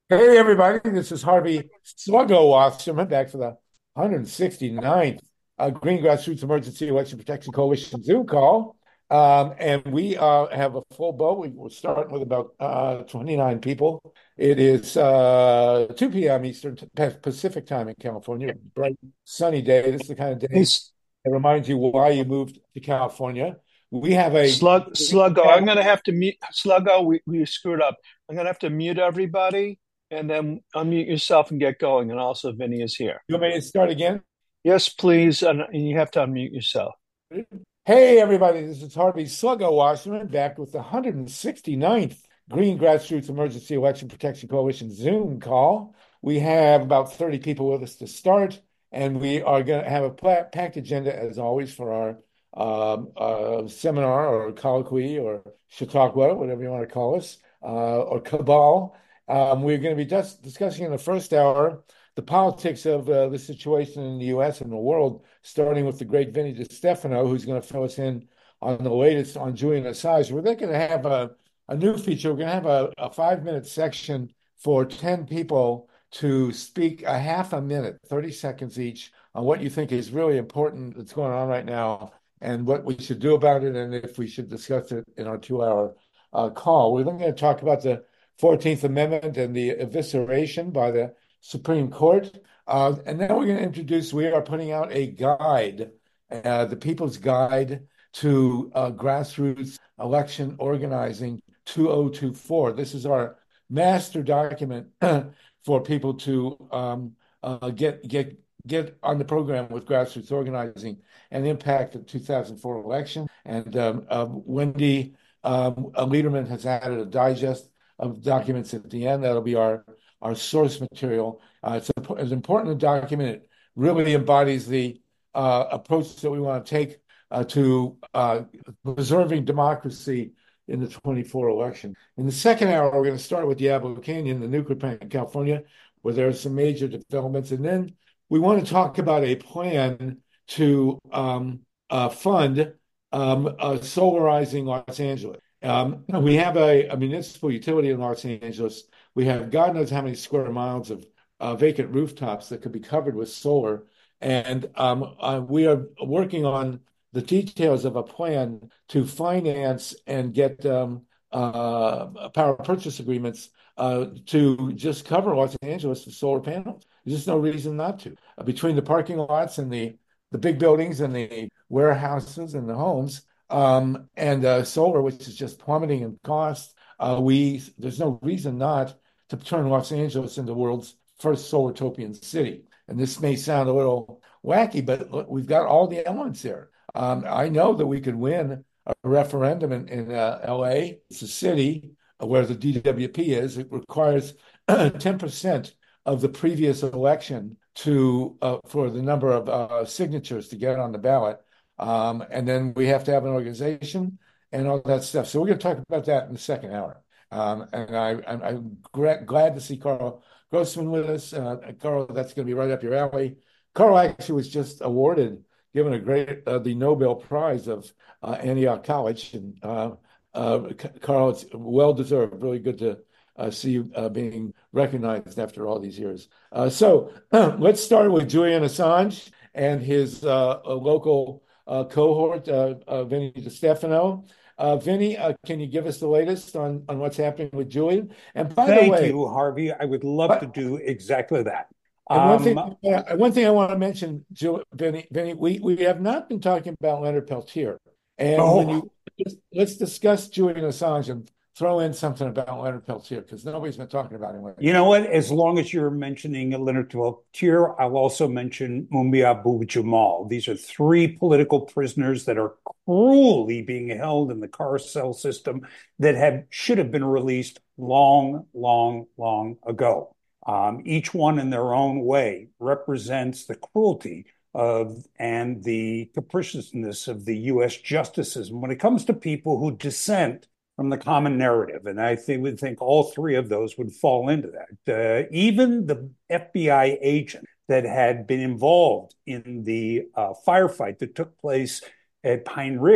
Hey everybody, this is Harvey Sluggo Wasserman back for the 169th Green Grassroots Emergency Election Protection Coalition Zoom call. And we have a full boat. We're starting with about 29 people. It is 2 p.m. Eastern Pacific time in California. Bright, sunny day. This is the kind of Hey, day that reminds you why you moved to California. We have a Sluggo, I'm panel. gonna have to mute Sluggo. We screwed up. I'm gonna have to mute everybody and then unmute yourself and get going. And also, Vinny is here. You want me to start again? Yes, please. And you have to unmute yourself. Hey, everybody, this is Harvey Sluggo Wasserman back with the 169th Green Grassroots Emergency Election Protection Coalition Zoom call. We have about 30 people with us to start, and we are going to have a packed agenda as always for our seminar or colloquy or chautauqua, whatever you want to call us, or cabal. We're going to be just discussing in the first hour the politics of the situation in the U.S. and the world, starting with the great Vinny DiStefano, who's going to fill us in on the latest on Julian Assange. We're then going to have a new feature. We're going to have a 5 minute section for 10 people to speak a half a minute, 30 seconds each, on what you think is really important that's going on right now and what we should do about it and if we should discuss it in our 2 hour call. We're then going to talk about the 14th Amendment and the evisceration by the Supreme Court. And then we're going to introduce, we are putting out a guide, the People's Guide to Grassroots Election Organizing 2024. This is our master document for people to get on the program with grassroots organizing and the impact of the 2004 election. And Wendy Lederman has added a digest of documents at the end. That'll be our source material. It's important to document. It really embodies the approach that we want to take to preserving democracy in the 24 election. In the second hour, we're going to start with Diablo Canyon, the nuclear plant in California, where there are some major developments. And then we want to talk about a plan to fund solarizing Los Angeles. We have a municipal utility in Los Angeles. We have God knows how many square miles of vacant rooftops that could be covered with solar. And we are working on the details of a plan to finance and get power purchase agreements to just cover Los Angeles with solar panels. There's just no reason not to. Between the parking lots and the big buildings and the warehouses and the homes, and solar, which is just plummeting in cost, there's no reason not to turn Los Angeles into the world's first solartopian city. And this may sound a little wacky, but look, we've got all the elements there. I know that we could win a referendum in LA. It's a city where the DWP is. It requires 10% of the previous election to for the number of signatures to get on the ballot. And then we have to have an organization and all that stuff. So we're going to talk about that in the second hour. And I'm glad to see Carl Grossman with us. Carl, that's going to be right up your alley. Carl actually was just given the Nobel Prize of Antioch College. And Carl, it's well deserved. Really good to see you being recognized after all these years. So let's start with Julian Assange and his local cohort, Vinny DiStefano. Vinny, can you give us the latest on what's happening with Julian? And by the Thank way, you, Harvey. I would love to what, do exactly that. and Um, one thing I want to mention, Vinny, we have not been talking about Leonard Peltier. And when oh, you let's discuss Julian Assange and throw in something about Leonard Peltier because nobody's been talking about him you lately. know what? As long as you're mentioning Leonard Peltier, I'll also mention Mumia Abu-Jamal. These are three political prisoners that are cruelly being held in the carousel system that should have been released long, long, long ago. Each one in their own way represents the cruelty of and the capriciousness of the U.S. justice system when it comes to people who dissent from the common narrative. And would think all three of those would fall into that. Even the FBI agent that had been involved in the firefight that took place at Pine Ridge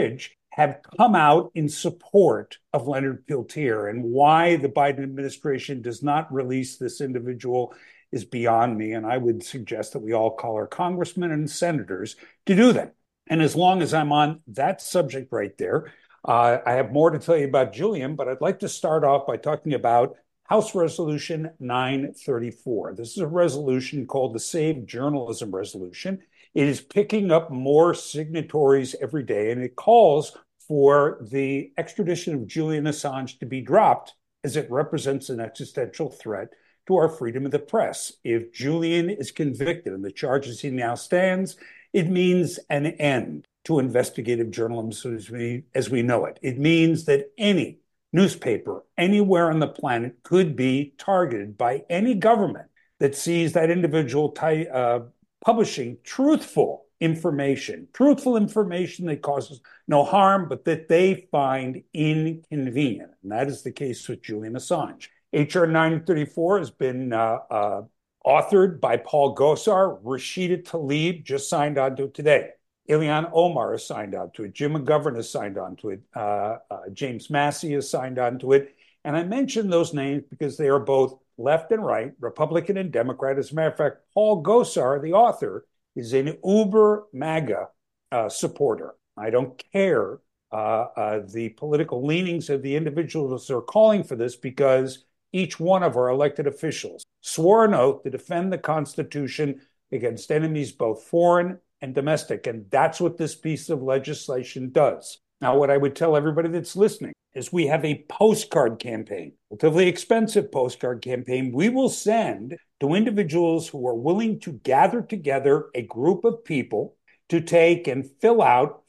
have come out in support of Leonard Peltier, and why the Biden administration does not release this individual is beyond me. And I would suggest that we all call our congressmen and senators to do that. And as long as I'm on that subject right there, I have more to tell you about Julian, but I'd like to start off by talking about House Resolution 934. This is a resolution called the Save Journalism Resolution. It is picking up more signatories every day, and it calls for the extradition of Julian Assange to be dropped, as it represents an existential threat to our freedom of the press. If Julian is convicted on the charges he now stands, it means an end to investigative journalism as we know it. It means that any newspaper anywhere on the planet could be targeted by any government that sees that individual publishing truthful information that causes no harm, but that they find inconvenient. And that is the case with Julian Assange. H.R. 934 has been authored by Paul Gosar. Rashida Tlaib just signed on to it today. Ilhan Omar has signed on to it. Jim McGovern has signed on to it. James Massey has signed on to it. And I mention those names because they are both left and right, Republican and Democrat. As a matter of fact, Paul Gosar, the author, is an uber MAGA supporter. I don't care the political leanings of the individuals who are calling for this, because each one of our elected officials swore an oath to defend the Constitution against enemies both foreign and domestic. And that's what this piece of legislation does. Now, what I would tell everybody that's listening is we have a postcard campaign, a relatively expensive postcard campaign we will send to individuals who are willing to gather together a group of people to take and fill out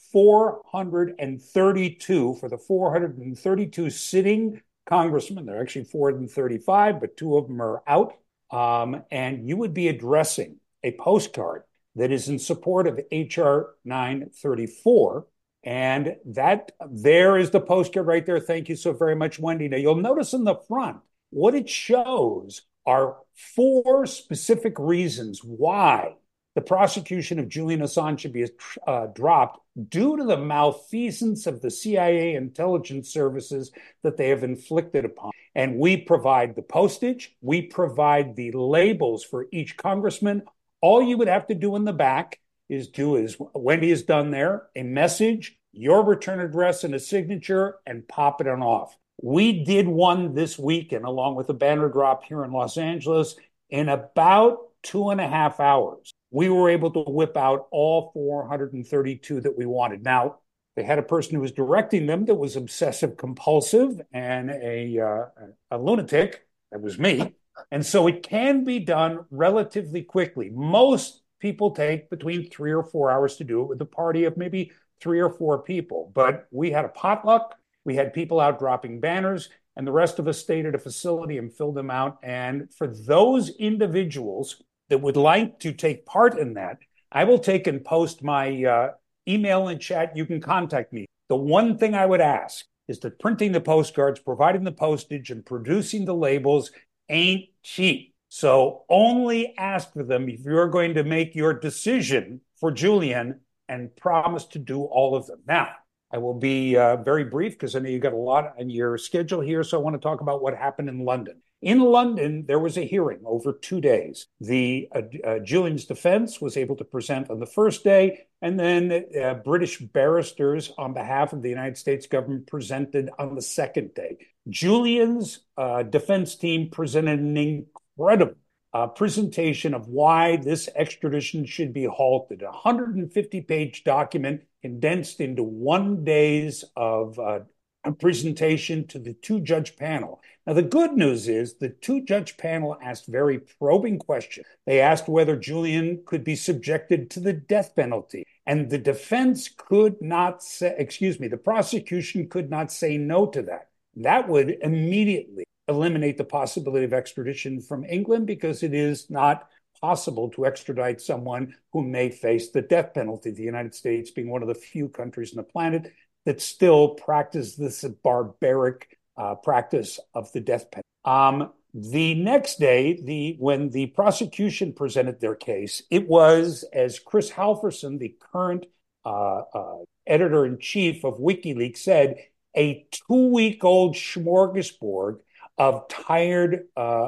432 for the 432 sitting congressmen. There are actually 435, but two of them are out. And you would be addressing a postcard that is in support of H.R. 934. And that there is the postcard right there. Thank you so very much, Wendy. Now, you'll notice in the front, what it shows are 4 specific reasons why the prosecution of Julian Assange should be dropped due to the malfeasance of the CIA intelligence services that they have inflicted upon. And we provide the postage. We provide the labels for each congressman. All you would have to do in the back is do as Wendy has done there, a message, your return address, and a signature, and pop it on off. We did one this weekend, along with a banner drop here in Los Angeles, in about 2.5 hours. We were able to whip out all 432 that we wanted. Now, they had a person who was directing them that was obsessive compulsive and a lunatic. That was me. And so it can be done relatively quickly. Most people take between 3 or 4 hours to do it with a party of maybe 3 or 4 people. But we had a potluck. We had people out dropping banners, and the rest of us stayed at a facility and filled them out. And for those individuals that would like to take part in that, I will take and post my email and chat. You can contact me. The one thing I would ask is that printing the postcards, providing the postage, and producing the labels ain't cheap. So only ask for them if you're going to make your decision for Julian, and promise to do all of them. Now, I will be very brief because I know you got a lot on your schedule here. So I want to talk about what happened in London. In London, there was a hearing over 2 days. The Julian's defense was able to present on the first day, and then British barristers on behalf of the United States government presented on the second day. Julian's defense team presented an incredible presentation of why this extradition should be halted. A 150-page document condensed into 1 day's of a presentation to the 2-judge panel. Now, the good news is the 2-judge panel asked very probing questions. They asked whether Julian could be subjected to the death penalty. And the defense could not say, the prosecution could not say no to that. That would immediately eliminate the possibility of extradition from England, because it is not possible to extradite someone who may face the death penalty, the United States being one of the few countries on the planet that still practice this barbaric practice of the death penalty. The next day, when the prosecution presented their case, it was, as Chris Halverson, the current editor-in-chief of WikiLeaks, said a 2-week-old smorgasbord of tired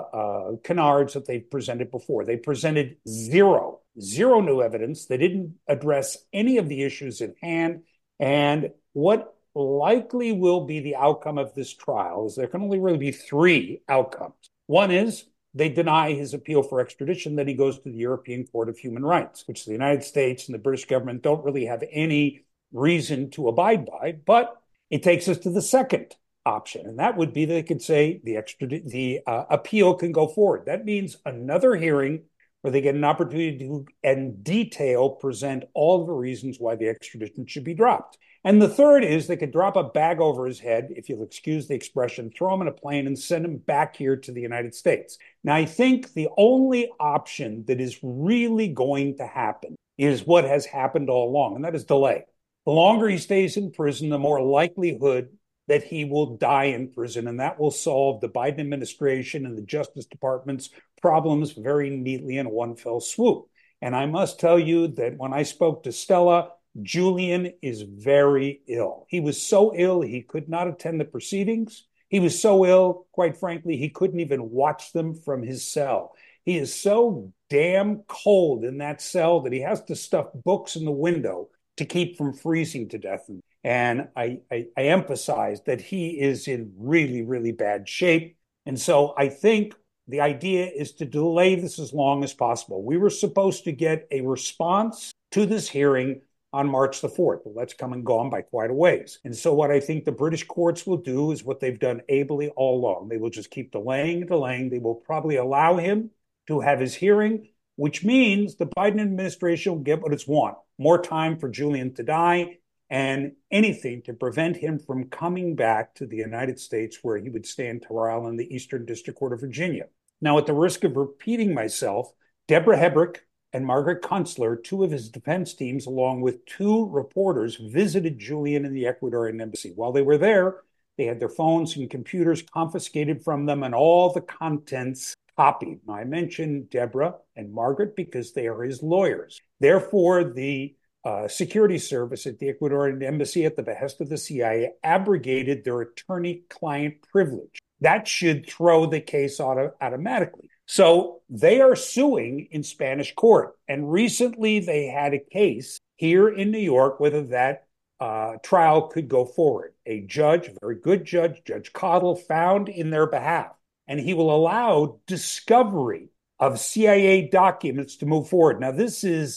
canards that they've presented before. They presented zero new evidence. They didn't address any of the issues at hand. And what likely will be the outcome of this trial is there can only really be 3 outcomes. One is they deny his appeal for extradition, that he goes to the European Court of Human Rights, which the United States and the British government don't really have any reason to abide by. But it takes us to the second option, and that would be they could say the appeal can go forward. That means another hearing where they get an opportunity to, in detail, present all the reasons why the extradition should be dropped. And the third is they could drop a bag over his head, if you'll excuse the expression, throw him in a plane and send him back here to the United States. Now, I think the only option that is really going to happen is what has happened all along, and that is delay. The longer he stays in prison, the more likelihood that he will die in prison, and that will solve the Biden administration and the Justice Department's problems very neatly in one fell swoop. And I must tell you that when I spoke to Stella, Julian is very ill. He was so ill, he could not attend the proceedings. He was so ill, quite frankly, he couldn't even watch them from his cell. He is so damn cold in that cell that he has to stuff books in the window to keep from freezing to death. And I emphasize that he is in really, really bad shape. And so I think the idea is to delay this as long as possible. We were supposed to get a response to this hearing on March the 4th. Well, that's come and gone by quite a ways. And so what I think the British courts will do is what they've done ably all along. They will just keep delaying and delaying. They will probably allow him to have his hearing, which means the Biden administration will get what it's want: more time for Julian to die and anything to prevent him from coming back to the United States, where he would stand trial in the Eastern District Court of Virginia. Now, at the risk of repeating myself, Deborah Hebrick and Margaret Kunstler, 2 of his defense teams, along with 2 reporters, visited Julian in the Ecuadorian embassy. While they were there, they had their phones and computers confiscated from them and all the contents copied. Now, I mentioned Deborah and Margaret because they are his lawyers. Therefore, the security service at the Ecuadorian embassy, at the behest of the CIA, abrogated their attorney-client privilege. That should throw the case automatically. So they are suing in Spanish court. And recently they had a case here in New York whether that trial could go forward. A judge, a very good judge, Judge Cottle, found in their behalf, and he will allow discovery of CIA documents to move forward. Now, this is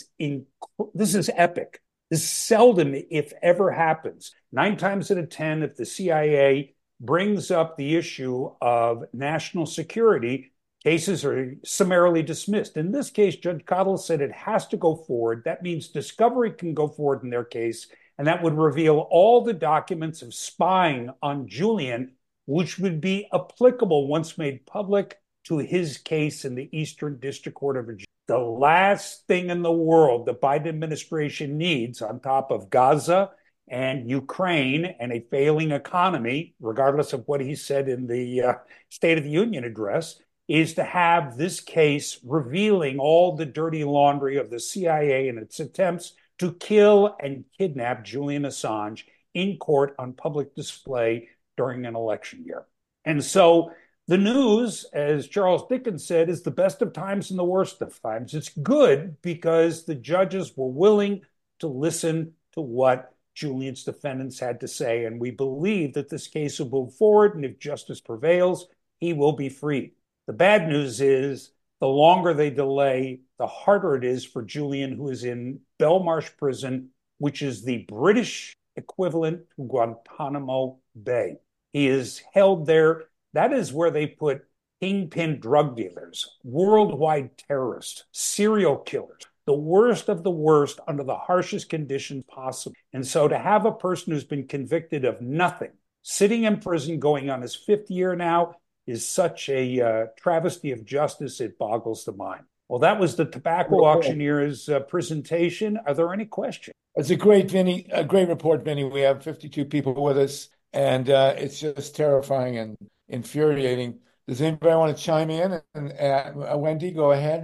epic. This seldom, if ever, happens. 9 times out of 10, if the CIA brings up the issue of national security, cases are summarily dismissed. In this case, Judge Cottle said it has to go forward. That means discovery can go forward in their case, and that would reveal all the documents of spying on Julian, which would be applicable once made public to his case in the Eastern District Court of Virginia. The last thing in the world the Biden administration needs, on top of Gaza and Ukraine and a failing economy, regardless of what he said in the State of the Union address, is to have this case revealing all the dirty laundry of the CIA and its attempts to kill and kidnap Julian Assange in court on public display during an election year. And so the news, as Charles Dickens said, is the best of times and the worst of times. It's good because the judges were willing to listen to what Julian's defendants had to say, and we believe that this case will move forward, and if justice prevails, he will be freed. The bad news is the longer they delay, the harder it is for Julian, who is in Belmarsh Prison, which is the British equivalent to Guantanamo Bay. He is held there. That is where they put kingpin drug dealers, worldwide terrorists, serial killers, the worst of the worst under the harshest conditions possible. And so to have a person who's been convicted of nothing, sitting in prison going on his 5th year now, is such a travesty of justice, it boggles the mind. Well, that was the Tobacco Auctioneer's presentation. Are there any questions? It's a great report, Vinny. We have 52 people with us, and it's just terrifying and infuriating. Does anybody want to chime in? And Wendy, go ahead.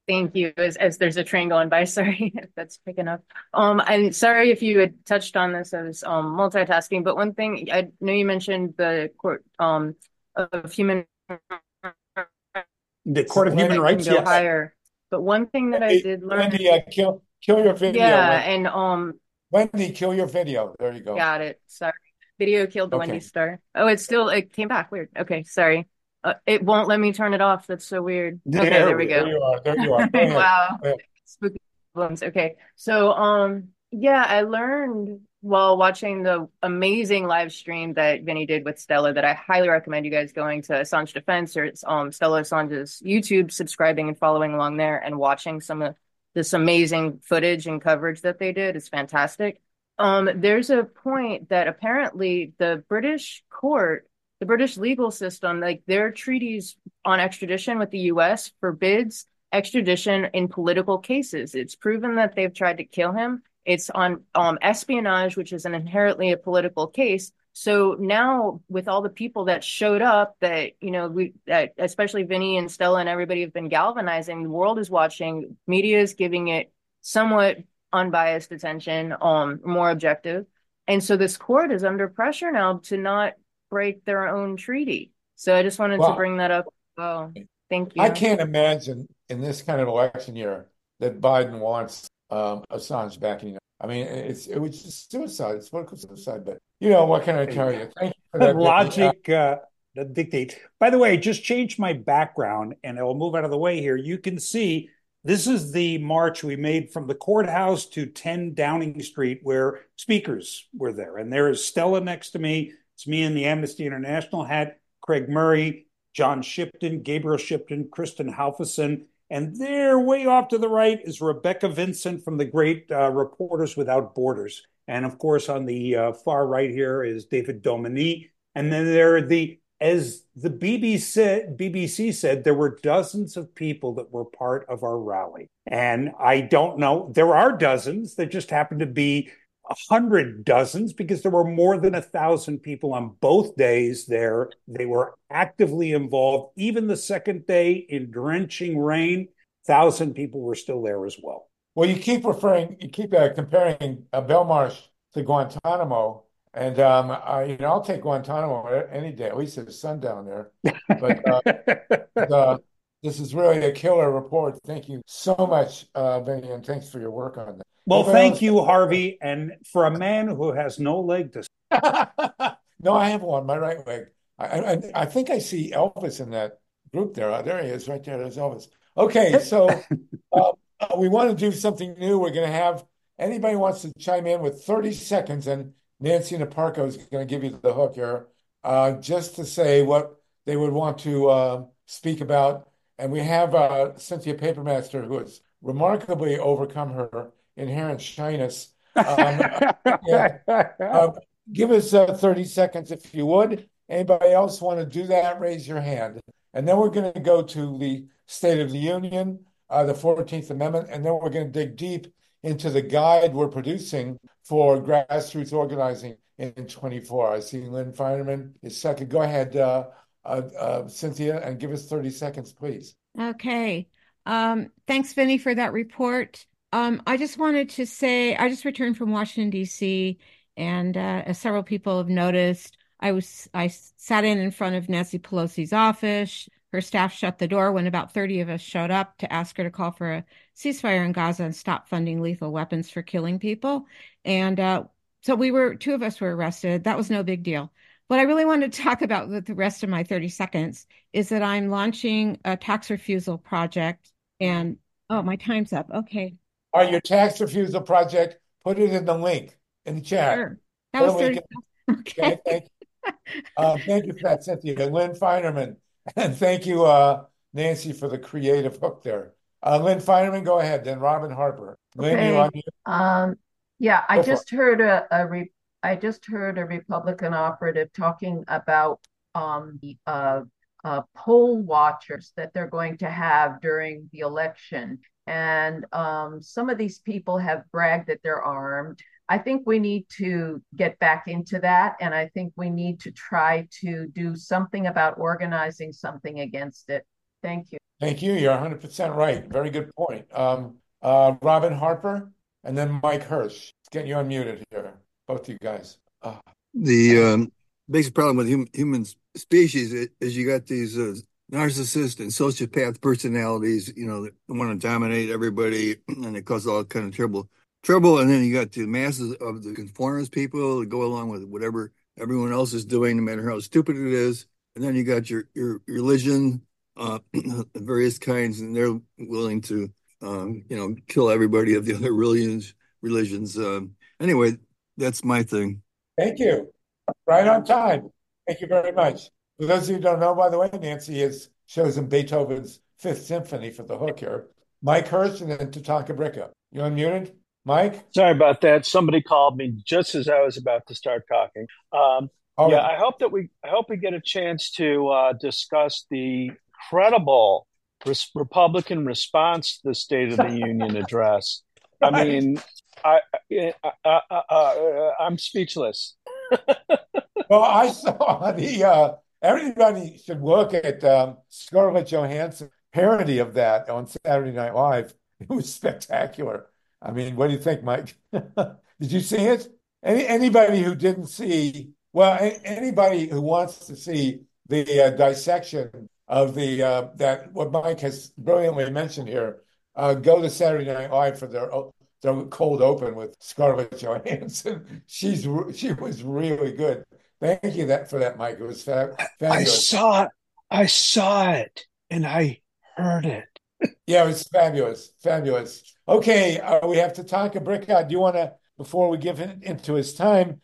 Thank you. As there's a train going by, sorry if that's picking up. I'm sorry if you had touched on this as multitasking, but one thing I know you mentioned the court of human The Court of Human Wendy, can Rights, go yes. higher. But one thing that I did learn, Wendy, kill your video, yeah, Wendy. and Wendy, kill your video. There you go. got it. Sorry. Video killed the Wendy Okay. star. Oh, it came back. Weird. Okay, sorry. It won't let me turn it off. That's so weird. Okay, there we There go. you are. There you are. Go ahead. Wow. Go ahead. Spooky problems. Okay. So, yeah, I learned while watching the amazing live stream that Vinny did with Stella that I highly recommend you guys going to Assange Defense or Stella Assange's YouTube, subscribing and following along there and watching some of this amazing footage and coverage that they did. It's fantastic. There's a point that apparently the British court, the British legal system, like their treaties on extradition with the US forbids extradition in political cases. It's proven that they've tried to kill him. It's on espionage, which is an inherently a political case. So now, with all the people that showed up, that that especially Vinny and Stella and everybody have been galvanizing, the world is watching. Media is giving it somewhat unbiased attention, more objective, and so this court is under pressure now to not break their own treaty. So I just wanted to Well, bring that up. Oh, thank I you. can't imagine in this kind of election year that Biden wants Assange back. I mean, it was just suicide. It's political suicide. But what can I tell you? Thank you for that, Vinny. Logic dictate. By the way, just changed my background and I will move out of the way here. You can see this is the march we made from the courthouse to 10 Downing Street where speakers were there. And there is Stella next to me. It's me in the Amnesty International hat, Craig Murray, John Shipton, Gabriel Shipton, Kristen Halverson. And there, way off to the right, is Rebecca Vincent from the great Reporters Without Borders. And of course, on the far right here is David Dominique. And then there are as the BBC said, there were dozens of people that were part of our rally. And I don't know, there are dozens that just happen to be 100 dozens because there were more than 1,000 people on both days there. They were actively involved. Even the second day in drenching rain, 1,000 people were still there as well. Well, you keep comparing Belmarsh to Guantanamo, and I'll take Guantanamo any day. At least it's sundown there. But this is really a killer report. Thank you so much, Vinny, and thanks for your work on that. Well, thank you, Harvey. And for a man who has no leg to No, I have one, my right leg. I think I see Elvis in that group there. There he is, right there. There's Elvis. Okay, so we want to do something new. We're going to have anybody wants to chime in with 30 seconds, and Nancy Naparko is going to give you the hook here, just to say what they would want to speak about. And we have Cynthia Papermaster, who has remarkably overcome her inherent shyness. Give us 30 seconds if you would. Anybody else want to do that? Raise your hand. And then we're going to go to the State of the Union, the 14th Amendment, and then we're going to dig deep into the guide we're producing for grassroots organizing in 24. I see Lynn Feinerman is second. Go ahead, Cynthia, and give us 30 seconds, please. Okay. Thanks, Vinny, for that report. I just wanted to say, I just returned from Washington, D.C., and as several people have noticed, I sat in front of Nancy Pelosi's office. Her staff shut the door when about 30 of us showed up to ask her to call for a ceasefire in Gaza and stop funding lethal weapons for killing people. And so two of us were arrested. That was no big deal. What I really wanted to talk about with the rest of my 30 seconds is that I'm launching a tax refusal project. And oh, my time's up. Okay. All right, your tax refusal project, put it in the link in the chat. Sure. That was 30. Okay. Thank you for that, Cynthia. Lynn Feinerman. And thank you, Nancy, for the creative hook there. Lynn Feinerman, go ahead. Then Robin Harper. Lynn, Okay. you're on mute. Yeah, I just heard a Republican operative talking about the poll watchers that they're going to have during the election. And some of these people have bragged that they're armed. I think we need to get back into that. And I think we need to try to do something about organizing something against it. Thank you. Thank you. You're 100% right. Very good point. Robin Harper and then Mike Hirsch. Let's get you unmuted here, both you guys. The basic problem with human species is you got these narcissist and sociopath personalities, that want to dominate everybody, and it causes all kind of trouble. And then you got the masses of the conformist people that go along with whatever everyone else is doing, no matter how stupid it is. And then you got your religion, various kinds, and they're willing to, kill everybody of the other religions. Anyway, that's my thing. Thank you. Right on time. Thank you very much. For those of you who don't know, by the way, Nancy has chosen Beethoven's Fifth Symphony for the hook here. Mike Hirsch and then Tatanka Bricca. You unmuted? Mike? Sorry about that. Somebody called me just as I was about to start talking. Yeah, I hope we get a chance to discuss the credible Republican response to the State of the Union address. I mean, I'm speechless. Well, I saw everybody should look at Scarlett Johansson's parody of that on Saturday Night Live. It was spectacular. I mean, what do you think, Mike? Did you see it? Anybody who didn't see, well, anybody who wants to see the dissection of that what Mike has brilliantly mentioned here, go to Saturday Night Live for their cold open with Scarlett Johansson. She was really good. Thank you for that, Mike. It was fabulous. I saw it, and I heard it. Yeah, it was fabulous, fabulous. Okay, we have Tatanka Bricca. Do you want to, before we give into his time,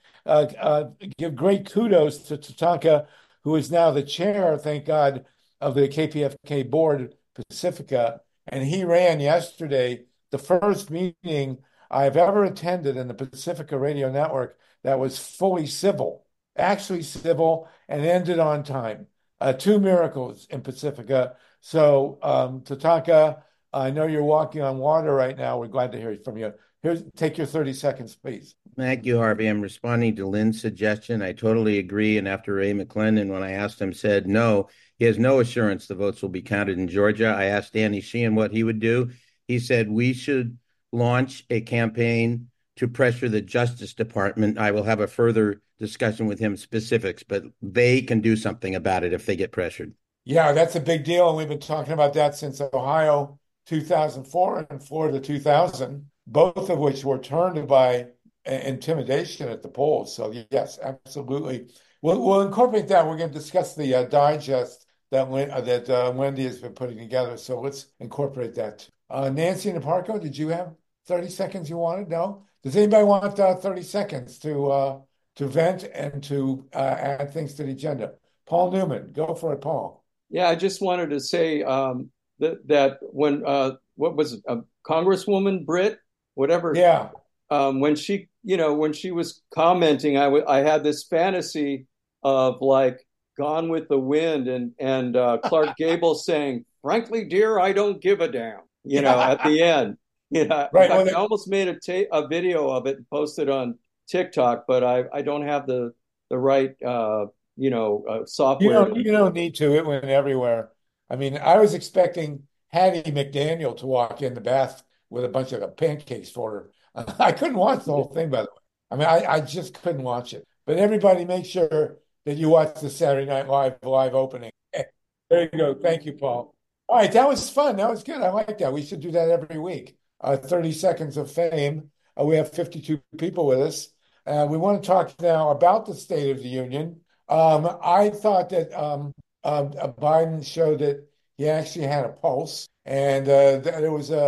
give great kudos to Tatanka, who is now the chair, thank God, of the KPFK board, Pacifica, and he ran yesterday the first meeting I've ever attended in the Pacifica Radio Network that was fully civil, actually civil, and ended on time. Two miracles in Pacifica. So, Tatanka, I know you're walking on water right now. We're glad to hear from you. Take your 30 seconds, please. Thank you, Harvey. I'm responding to Lynn's suggestion. I totally agree. And after Ray McClendon, when I asked him, said no, he has no assurance the votes will be counted in Georgia. I asked Danny Sheehan what he would do. He said we should launch a campaign to pressure the Justice Department. I will have a further discussion with him specifics, but they can do something about it if they get pressured. Yeah, that's a big deal. And we've been talking about that since Ohio 2004 and Florida 2000, both of which were turned by intimidation at the polls. So yes, absolutely. We'll incorporate that. We're going to discuss the digest that Wendy has been putting together. So let's incorporate that. Nancy Naparko, did you have 30 seconds you wanted? No? Does anybody want 30 seconds to vent and to add things to the agenda? Paul Newman, go for it, Paul. Yeah, I just wanted to say that when what was it, Congresswoman Britt, whatever. Yeah. When she was commenting, I had this fantasy of like Gone with the Wind and Clark Gable saying, "Frankly, dear, I don't give a damn." At the end. Right. I almost made a video of it and posted on TikTok, but I don't have the right software. You don't need to. It went everywhere. I mean, I was expecting Hattie McDaniel to walk in the bath with a bunch of pancakes for her. I couldn't watch the whole thing, by the way. I mean, I just couldn't watch it. But everybody make sure that you watch the Saturday Night Live opening. There you go. Thank you, Paul. All right, that was fun. That was good. I like that. We should do that every week. 30 seconds of fame. We have 52 people with us. We want to talk now about the State of the Union. I thought that Biden showed that he actually had a pulse, and that it was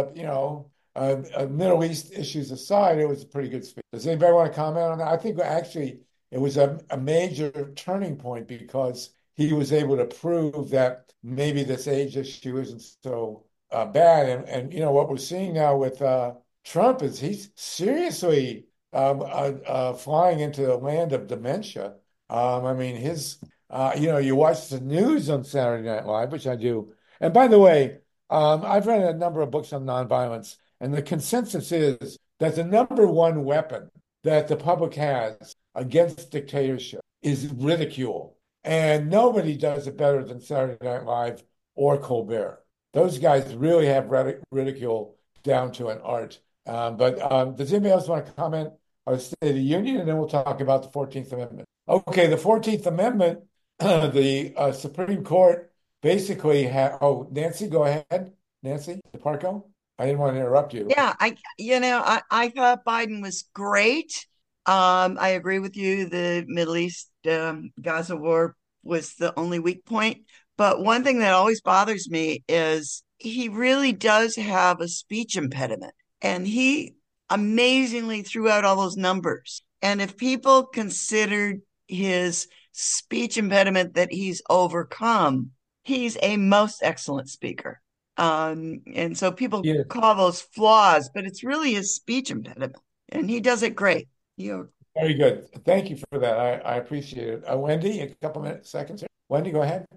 Middle East issues aside, it was a pretty good speech. Does anybody want to comment on that? I think actually it was a major turning point because he was able to prove that maybe this age issue isn't so bad. And what we're seeing now with Trump is he's seriously flying into the land of dementia. I mean, you watch the news on Saturday Night Live, which I do. And by the way, I've read a number of books on nonviolence, and the consensus is that the number one weapon that the public has against dictatorship is ridicule. And nobody does it better than Saturday Night Live or Colbert. Those guys really have ridicule down to an art. But does anybody else want to comment on the State of the Union? And then we'll talk about the 14th Amendment. Okay, the 14th Amendment, the Supreme Court basically had. Oh, Nancy, go ahead. Nancy DeParco. I didn't want to interrupt you. Yeah, I thought Biden was great. I agree with you. The Middle East Gaza war was the only weak point. But one thing that always bothers me is he really does have a speech impediment. And he amazingly threw out all those numbers. And if people considered his speech impediment that he's overcome, he's a most excellent speaker. And so people call those flaws, but it's really his speech impediment. And he does it great. Very good. Thank you for that. I appreciate it. Wendy, a couple seconds here. Wendy, go ahead.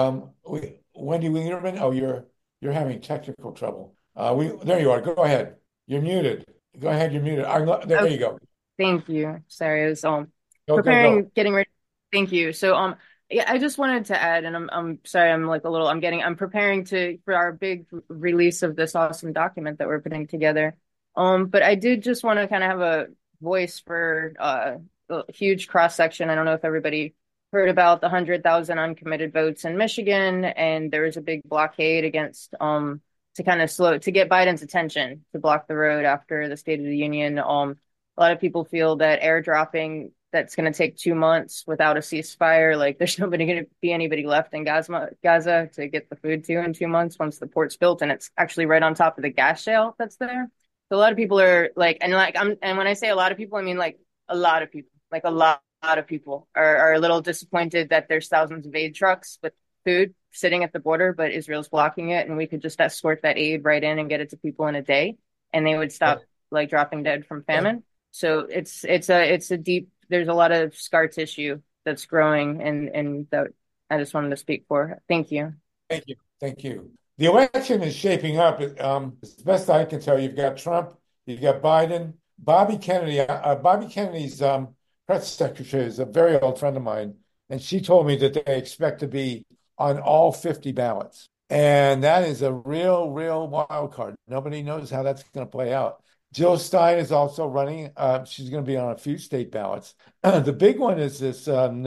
Wendy Lieberman. Oh, you're having technical trouble. There you are. Go ahead. You're muted. Go ahead. You're muted. There you go. Thank you. Sorry, I was preparing, getting ready. Thank you. So yeah, I just wanted to add, and I'm sorry, I'm preparing for our big release of this awesome document that we're putting together. But I did just want to kind of have a voice for a huge cross section. I don't know if everybody heard about the 100,000 uncommitted votes in Michigan, and there was a big blockade against to kind of to get Biden's attention to block the road after the State of the Union. A lot of people feel that airdropping that's going to take 2 months without a ceasefire, like there's nobody going to be anybody left in Gaza to get the food to in 2 months once the port's built, and it's actually right on top of the gas shale that's there. So a lot of people are and when I say a lot of people, I mean like a lot of people, like a lot of people are a little disappointed that there's thousands of aid trucks with food sitting at the border, but Israel's blocking it, and we could just escort that aid right in and get it to people in a day, and they would stop like dropping dead from famine. So it's a deep. There's a lot of scar tissue that's growing, and that I just wanted to speak for. Thank you. Thank you. Thank you. The election is shaping up. As best I can tell, you've got Trump, you've got Biden, Bobby Kennedy. Bobby Kennedy's press secretary is a very old friend of mine, and she told me that they expect to be on all 50 ballots. And that is a real wild card. Nobody knows how that's going to play out. Jill Stein is also running. She's going to be on a few state ballots. The big one is this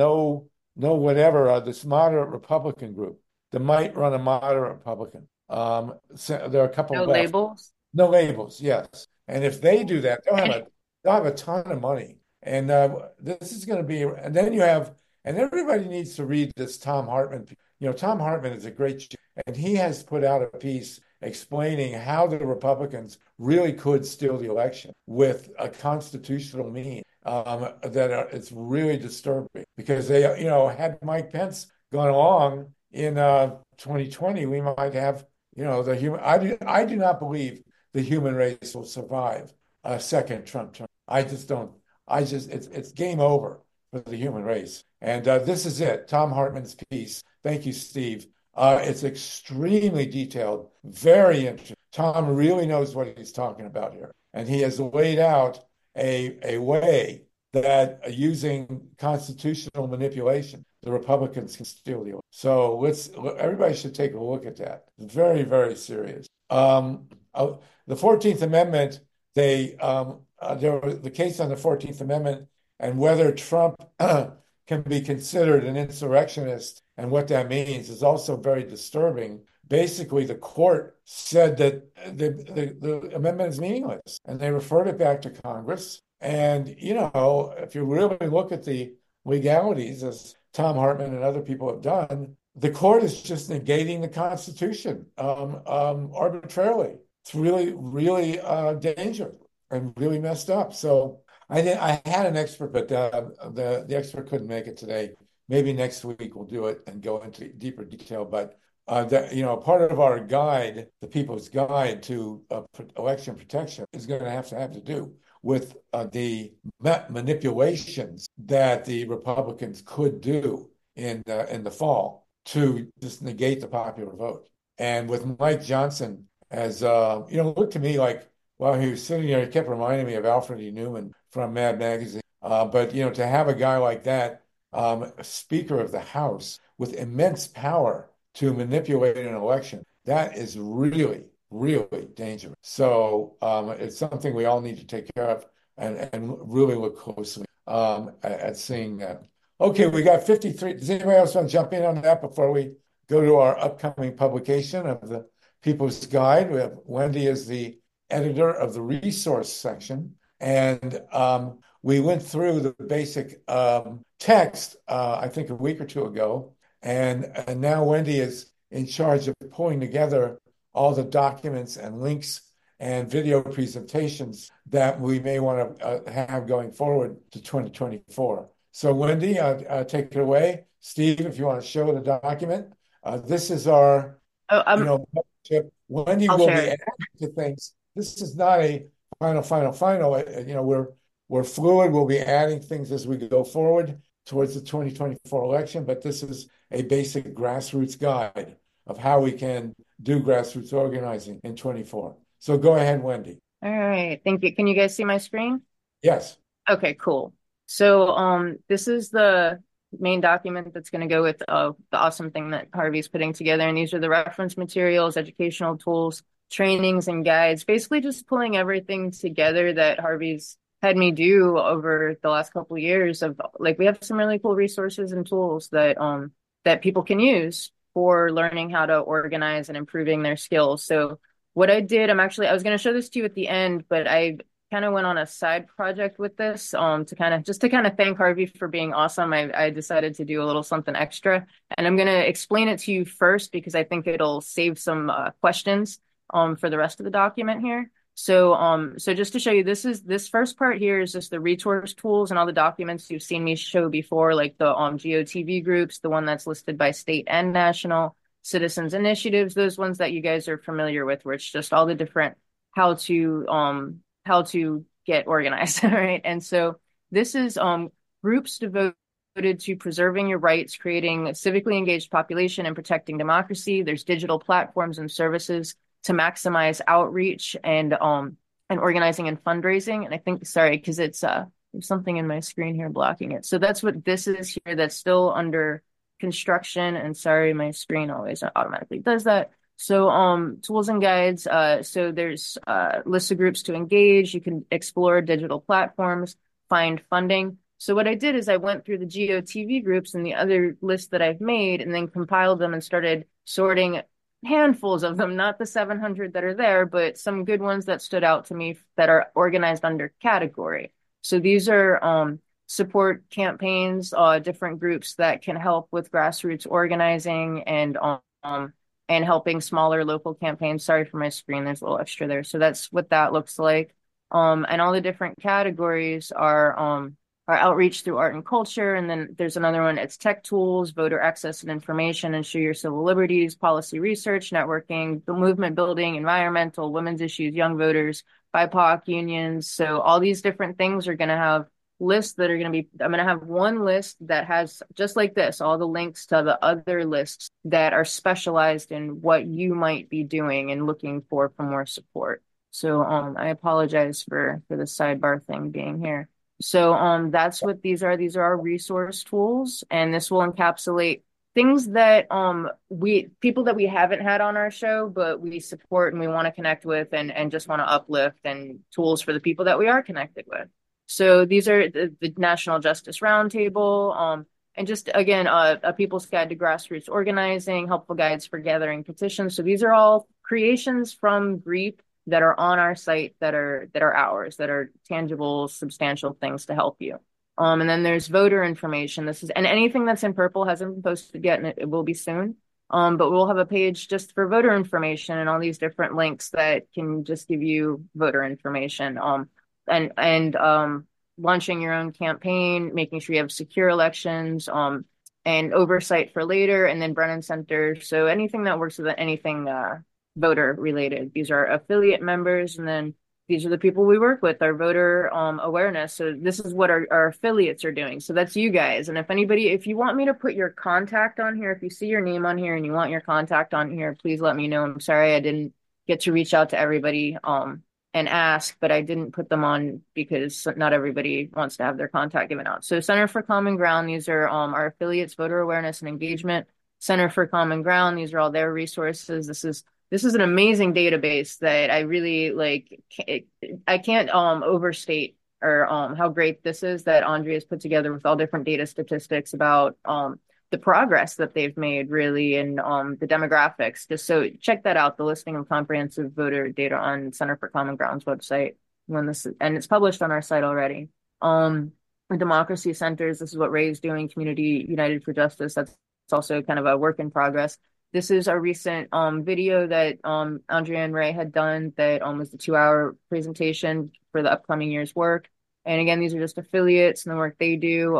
this moderate Republican group that might run a moderate Republican. So there are a couple no left. Labels. No labels, yes. And if they do that, they'll have a ton of money. And this is going to be. And then everybody needs to read this Thom Hartmann. Thom Hartmann is a great, and he has put out a piece explaining how the Republicans really could steal the election with a constitutional means. It's really disturbing because they, had Mike Pence gone along in 2020, we might have, the human. I do not believe the human race will survive a second Trump term. I just don't. It's game over for the human race. And this is it. Thom Hartmann's piece. Thank you, Steve. It's extremely detailed, very interesting. Tom really knows what he's talking about here. And he has laid out a way that using constitutional manipulation, the Republicans can steal the election. So everybody should take a look at that. It's very, very serious. The 14th Amendment, there was the case on the 14th Amendment and whether Trump can be considered an insurrectionist and what that means is also very disturbing. Basically, the court said that the amendment is meaningless, and they referred it back to Congress. And, if you really look at the legalities, as Thom Hartmann and other people have done, the court is just negating the Constitution arbitrarily. It's really, really dangerous and really messed up. So I had an expert, but the expert couldn't make it today. Maybe next week we'll do it and go into deeper detail. But part of our guide, the People's Guide to Election Protection, is going to have to do with the manipulations that the Republicans could do in the fall to just negate the popular vote. And with Mike Johnson, as looked to me like while he was sitting there, he kept reminding me of Alfred E. Newman from Mad Magazine. But to have a guy like that, Speaker of the House, with immense power to manipulate an election that is really, really dangerous. So it's something we all need to take care of and really look closely at seeing that. Okay, we got 53. Does anybody else want to jump in on that before we go to our upcoming publication of the People's Guide? We have Wendy as the editor of the resource section, and we went through the basic text, I think a week or two ago, and now Wendy is in charge of pulling together all the documents and links and video presentations that we may want to have going forward to 2024. So Wendy, take it away. Steve, if you want to show the document. This is our, membership. Wendy will be adding to things. This is not a final. We're fluid. We'll be adding things as we go forward towards the 2024 election, but this is a basic grassroots guide of how we can do grassroots organizing in 24. So go ahead, Wendy. All right. Thank you. Can you guys see my screen? Yes. Okay, cool. So this is the main document that's going to go with the awesome thing that Harvey's putting together. And these are the reference materials, educational tools, trainings, and guides, basically just pulling everything together that Harvey's had me do over the last couple of years of like, we have some really cool resources and tools that that people can use for learning how to organize and improving their skills. So what I did, I was going to show this to you at the end, but I kind of went on a side project with this to kind of thank Harvey for being awesome. I decided to do a little something extra, and I'm going to explain it to you first because I think it'll save some questions for the rest of the document here. So just to show you, this first part here is just the resource tools and all the documents you've seen me show before, like the GOTV groups, the one that's listed by state and national, citizens initiatives, those ones that you guys are familiar with, where it's just all the different how to get organized. All right. And so this is groups devoted to preserving your rights, creating a civically engaged population, and protecting democracy. There's digital platforms and services to maximize outreach and organizing and fundraising. And I think, sorry, because it's there's something in my screen here blocking it. So that's what this is here. That's still under construction. And sorry, my screen always automatically does that. So tools and guides. So there's lists of groups to engage. You can explore digital platforms, find funding. So what I did is I went through the GOTV groups and the other lists that I've made and then compiled them and started sorting handfuls of them, not the 700 that are there, but some good ones that stood out to me that are organized under category. So these are support campaigns, different groups that can help with grassroots organizing and helping smaller local campaigns. Sorry for my screen, there's a little extra there. So that's what that looks like. And all the different categories are outreach through art and culture. And then there's another one, it's tech tools, voter access and information, ensure your civil liberties, policy research, networking, the movement building, environmental, women's issues, young voters, BIPOC unions. So all these different things are going to have lists that are going to be, I'm going to have one list that has, just like this, all the links to the other lists that are specialized in what you might be doing and looking for more support. So I apologize for the sidebar thing being here. So that's what these are. These are our resource tools, and this will encapsulate things that people that we haven't had on our show, but we support and we want to connect with and just want to uplift, and tools for the people that we are connected with. So these are the National Justice Roundtable, and just again, a People's Guide to Grassroots Organizing, helpful guides for gathering petitions. So these are all creations from GREEP that are on our site that are ours, that are tangible, substantial things to help you. And then there's voter information. And anything that's in purple hasn't been posted yet, and it will be soon. But we'll have a page just for voter information and all these different links that can just give you voter information. And launching your own campaign, making sure you have secure elections, and oversight for later, and then Brennan Center. So anything that works with anything voter related. These are affiliate members, and then these are the people we work with, our voter awareness. So this is what our affiliates are doing. So that's you guys. And if you want me to put your contact on here, if you see your name on here and you want your contact on here, please let me know. I'm sorry I didn't get to reach out to everybody and ask, but I didn't put them on because not everybody wants to have their contact given out. So Center for Common Ground, these are our affiliates, voter awareness and engagement. Center for Common Ground. These are all their resources. This is an amazing database that I really like. I can't overstate or how great this is that Andrea has put together with all different data statistics about the progress that they've made really in the demographics. Just so check that out, the listing of comprehensive voter data on Center for Common Ground's website and it's published on our site already. Democracy centers, this is what Ray's doing, Community United for Justice. That's also kind of a work in progress. This is a recent video that Andrea and Ray had done that was the 2-hour presentation for the upcoming year's work. And again, these are just affiliates and the work they do.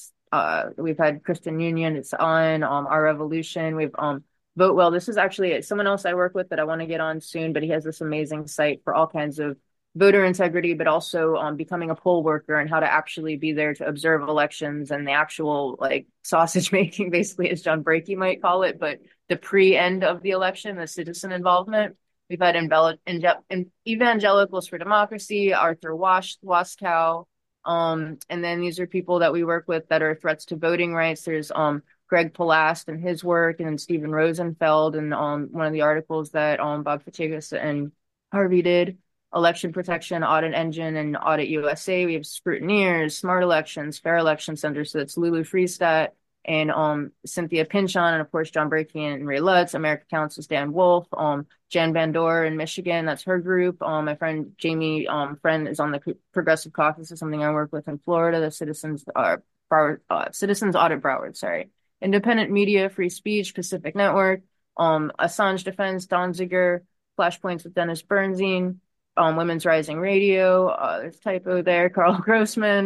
We've had Christian Union, it's on Our Revolution. We've Vote Well. This is actually someone else I work with that I want to get on soon, but he has this amazing site for all kinds of voter integrity, but also becoming a poll worker and how to actually be there to observe elections and the actual like sausage making, basically, as John Brakey might call it, but the pre-end of the election, the citizen involvement. We've had Evangelicals for Democracy, Arthur Waskow, and then these are people that we work with that are threats to voting rights. There's Greg Palast and his work, and Stephen Rosenfeld, and one of the articles that Bob Fatigas and Harvey did. Election Protection, Audit Engine, and Audit USA. We have Scrutineers, Smart Elections, Fair Election Center. So that's Lulu Freestat and Cynthia Pinchon, and of course John Brakey and Ray Lutz. America Council's Dan Wolf, Jan Bandor in Michigan. That's her group. My friend Jamie Friend is on the Progressive Caucus. Is something I work with in Florida. The Citizens Audit Broward. Sorry. Independent Media, Free Speech, Pacific Network, Assange Defense, Donziger, Flashpoints with Dennis Bernstein. Women's Rising Radio, there's a typo there, Carl Grossman.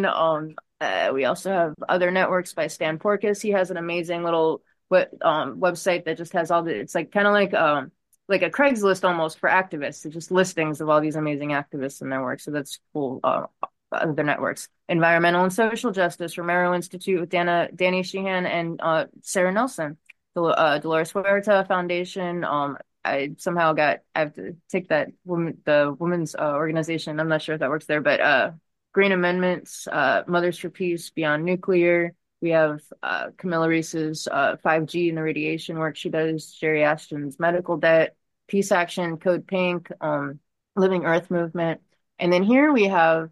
We also have other networks by Stan Porkus. He has an amazing little website that just has all the, it's like kind of like a Craigslist almost for activists. It's just listings of all these amazing activists and their work. So that's cool. Other networks, Environmental and Social Justice, Romero Institute with Danny Sheehan and Sarah Nelson, Dolores Huerta Foundation. I have to take the women's organization. I'm not sure if that works there, but Green Amendments, Mothers for Peace, Beyond Nuclear. We have Camilla Reese's 5G and the radiation work she does, Jerry Ashton's medical debt, Peace Action, Code Pink, Living Earth Movement. And then here we have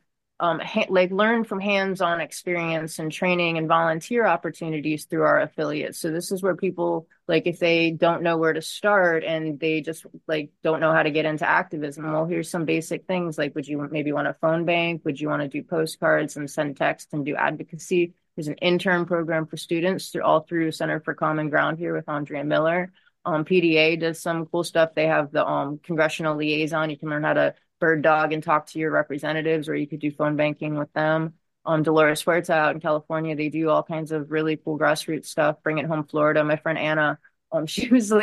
learn from hands-on experience and training and volunteer opportunities through our affiliates. So this is where people, like, if they don't know where to start and they just don't know how to get into activism, well, here's some basic things. Like, would you maybe want a phone bank? Would you want to do postcards and send text and do advocacy? There's an intern program for students all through Center for Common Ground here with Andrea Miller. PDA does some cool stuff. They have the congressional liaison. You can learn how to bird dog and talk to your representatives, or you could do phone banking with them. Dolores Huerta out in California, they do all kinds of really cool grassroots stuff. Bring It Home Florida. My friend Anna, she was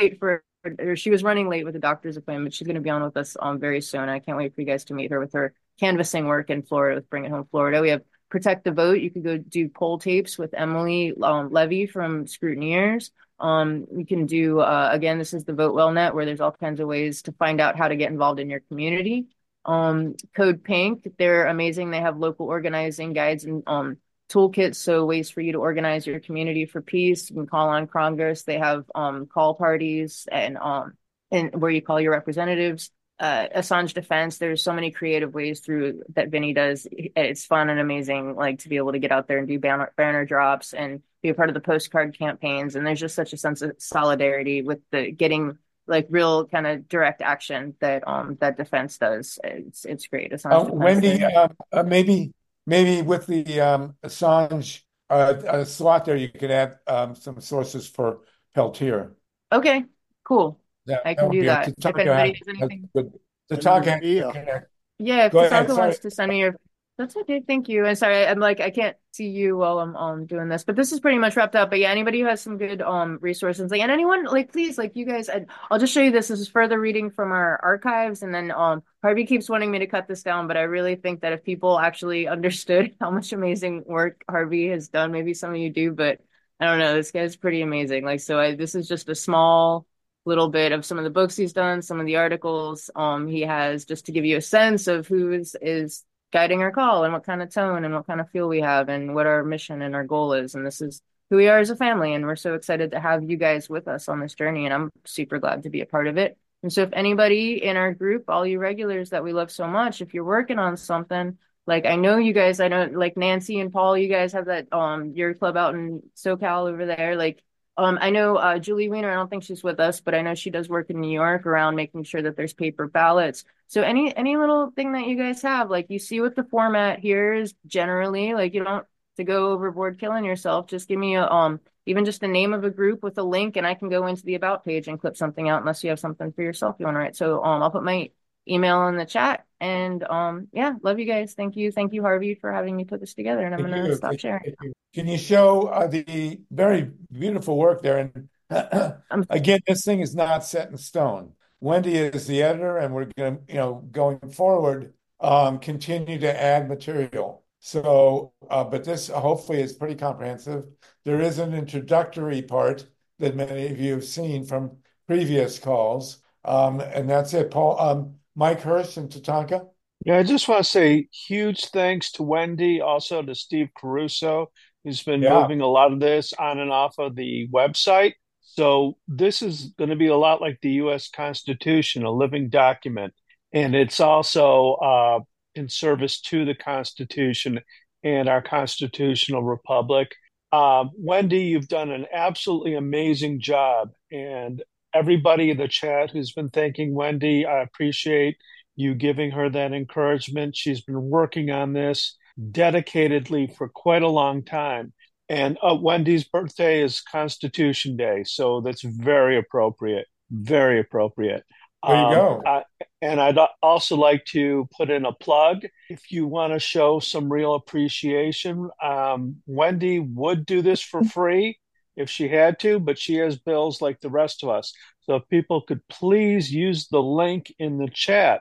running late with a doctor's appointment. She's going to be on with us very soon. I can't wait for you guys to meet her with her canvassing work in Florida with Bring It Home Florida. We have Protect the Vote. You could go do poll tapes with Emily Levy from Scrutineers. We can do, again, this is the Vote Well Net, where there's all kinds of ways to find out how to get involved in your community. Code Pink, they're amazing. They have local organizing guides and toolkits, so ways for you to organize your community for peace. You can call on Congress. They have call parties and where you call your representatives. Assange Defense, there's so many creative ways through that Vinny does. It's fun and amazing, like, to be able to get out there and do banner drops and be a part of the postcard campaigns. And there's just such a sense of solidarity with the getting real kind of direct action that that defense does. It's great. Wendy, maybe with the Assange slot there, you could add some sources for Peltier. Okay, cool. I can do that. If anybody has anything. Yeah, if Tatanka wants to send me your. That's okay. Thank you. And sorry, I can't see you while I'm doing this, but this is pretty much wrapped up. But yeah, anybody who has some good resources, and anyone, please, you guys, I'll just show you this. This is further reading from our archives, and then Harvey keeps wanting me to cut this down, but I really think that if people actually understood how much amazing work Harvey has done, maybe some of you do, but I don't know, this guy's pretty amazing. This is just a small little bit of some of the books he's done, some of the articles he has, just to give you a sense of who is guiding our call and what kind of tone and what kind of feel we have and what our mission and our goal is. And this is who we are as a family. And we're so excited to have you guys with us on this journey. And I'm super glad to be a part of it. And so if anybody in our group, all you regulars that we love so much, if you're working on something, like I know you guys, I know like Nancy and Paul, you guys have that your club out in SoCal over there. Like I know Julie Weiner, I don't think she's with us, but I know she does work in New York around making sure that there's paper ballots. So any little thing that you guys have, like you see what the format here is generally, like you don't to go overboard killing yourself. Just give me a even just the name of a group with a link, and I can go into the about page and clip something out unless you have something for yourself you want to write. So I'll put my email in the chat. And yeah, love you guys. Thank you. Thank you, Harvey, for having me put this together. And I'm gonna stop sharing. Can you show the very beautiful work there? And again, this thing is not set in stone. Wendy is the editor, and we're going to, going forward, continue to add material. So, but this hopefully is pretty comprehensive. There is an introductory part that many of you have seen from previous calls, and that's it. Paul, Mike Hirsch and Tatanka. Yeah, I just want to say huge thanks to Wendy, also to Steve Caruso, who's been moving a lot of this on and off of the website. So this is going to be a lot like the U.S. Constitution, a living document. And it's also in service to the Constitution and our constitutional republic. Wendy, you've done an absolutely amazing job. And everybody in the chat who's been thanking Wendy, I appreciate you giving her that encouragement. She's been working on this dedicatedly for quite a long time. And Wendy's birthday is Constitution Day, so that's very appropriate. Very appropriate. There you go. And I'd also like to put in a plug. If you want to show some real appreciation, Wendy would do this for free if she had to, but she has bills like the rest of us. So if people could please use the link in the chat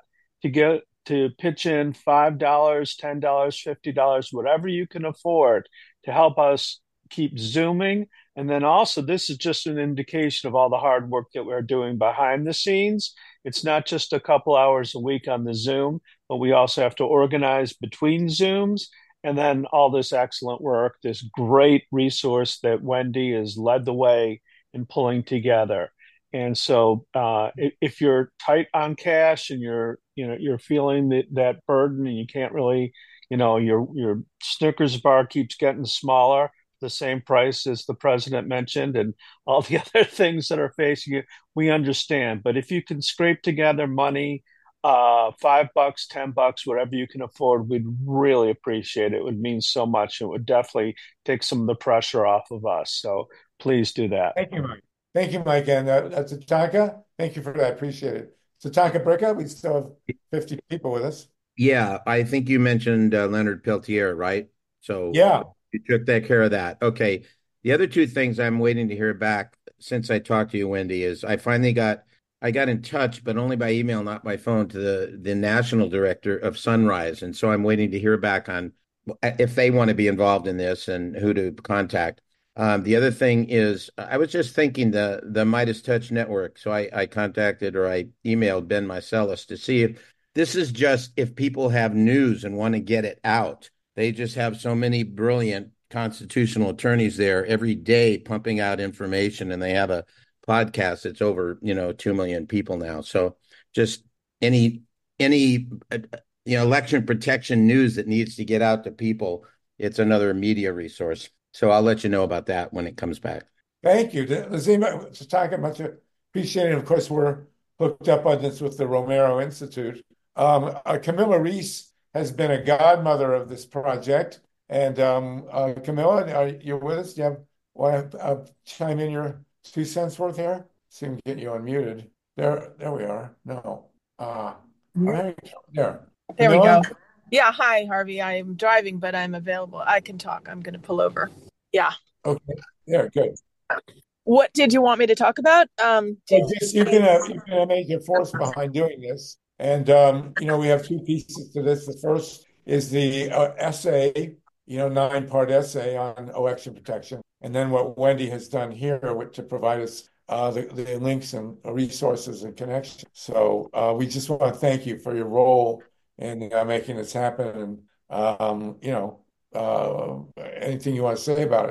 to pitch in $5, $10, $50, whatever you can afford to help us keep Zooming. And then also, this is just an indication of all the hard work that we're doing behind the scenes. It's not just a couple hours a week on the Zoom, but we also have to organize between Zooms. And then all this excellent work, this great resource that Wendy has led the way in pulling together. And so if you're tight on cash and you're feeling that burden and you can't really, your Snickers bar keeps getting smaller, the same price as the president mentioned, and all the other things that are facing you, we understand. But if you can scrape together money, $5, $10, whatever you can afford, we'd really appreciate it. It would mean so much. It would definitely take some of the pressure off of us. So please do that. Thank you, Mike. Thank you, Mike. And Tatanka, thank you for that. Appreciate it. Tatanka Bricca, we still have 50 people with us. Yeah, I think you mentioned Leonard Peltier, right? So yeah, you took care of that. Okay. The other two things I'm waiting to hear back since I talked to you, Wendy, is I got in touch, but only by email, not by phone, to the national director of Sunrise. And so I'm waiting to hear back on if they want to be involved in this and who to contact. The other thing is, I was just thinking the Midas Touch Network. So I contacted or I emailed Ben Meiselas to see if this is just if people have news and want to get it out. They just have so many brilliant constitutional attorneys there every day pumping out information, and they have a podcast that's over 2 million people now. So just any election protection news that needs to get out to people, it's another media resource. So I'll let you know about that when it comes back. Thank you. Tatanka, much appreciated. Of course, we're hooked up on this with the Romero Institute. Camilla Reese has been a godmother of this project. And Camilla, you're with us? Do you want to chime in your 2 cents worth here? See if we can get you unmuted. There we are. No. There. There we go. Yeah, hi, Harvey. I'm driving, but I'm available. I can talk. I'm going to pull over. Yeah. Okay. Yeah, good. What did you want me to talk about? You've been a major force behind doing this. And, we have 2 pieces to this. The first is the essay, 9-part essay on election protection. And then what Wendy has done here to provide us the links and resources and connections. So we just want to thank you for your role in making this happen. And, anything you want to say about it.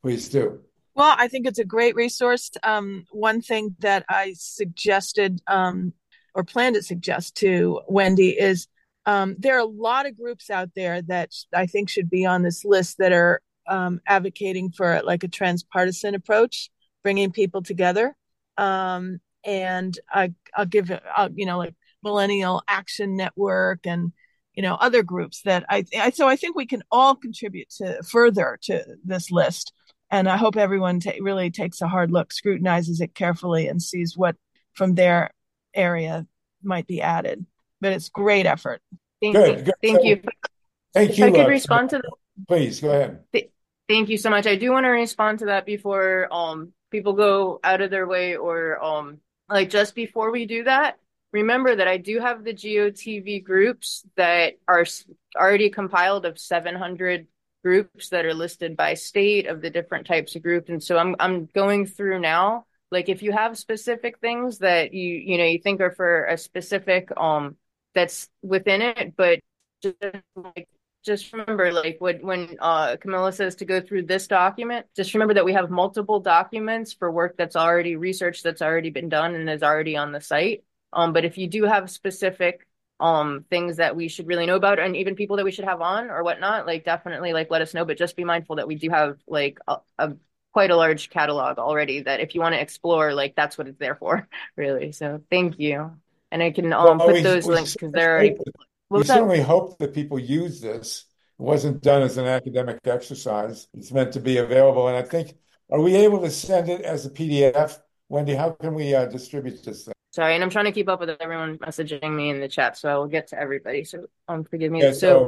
Please do. Well, I think it's a great resource. One thing that I suggested or plan to suggest to Wendy is there are a lot of groups out there that I think should be on this list that are advocating for like a transpartisan approach, bringing people together. And I'll give like Millennial Action Network and other groups that so I think we can all contribute further to this list. And I hope everyone really takes a hard look, scrutinizes it carefully, and sees what from their area might be added. But it's great effort. Thank you. Thank you. Thank you. If I could respond to that. Please, go ahead. Thank you so much. I do want to respond to that before people go out of their way or just before we do that. Remember that I do have the GOTV groups that are already compiled of 700 groups that are listed by state of the different types of groups. And so I'm going through now. Like if you have specific things that you think are for a specific that's within it, but just remember, like when Camilla says to go through this document, just remember that we have multiple documents for work that's already research that's already been done and is already on the site. But if you do have specific things that we should really know about, and even people that we should have on or whatnot, like definitely like let us know. But just be mindful that we do have like a quite a large catalog already that if you want to explore, like that's what it's there for, really. So thank you. And I can put those links because they're already. We certainly hope that people use this. It wasn't done as an academic exercise. It's meant to be available. And I think, are we able to send it as a PDF? Wendy, how can we distribute this thing? Sorry, and I'm trying to keep up with everyone messaging me in the chat, so I will get to everybody. So forgive me. Yeah,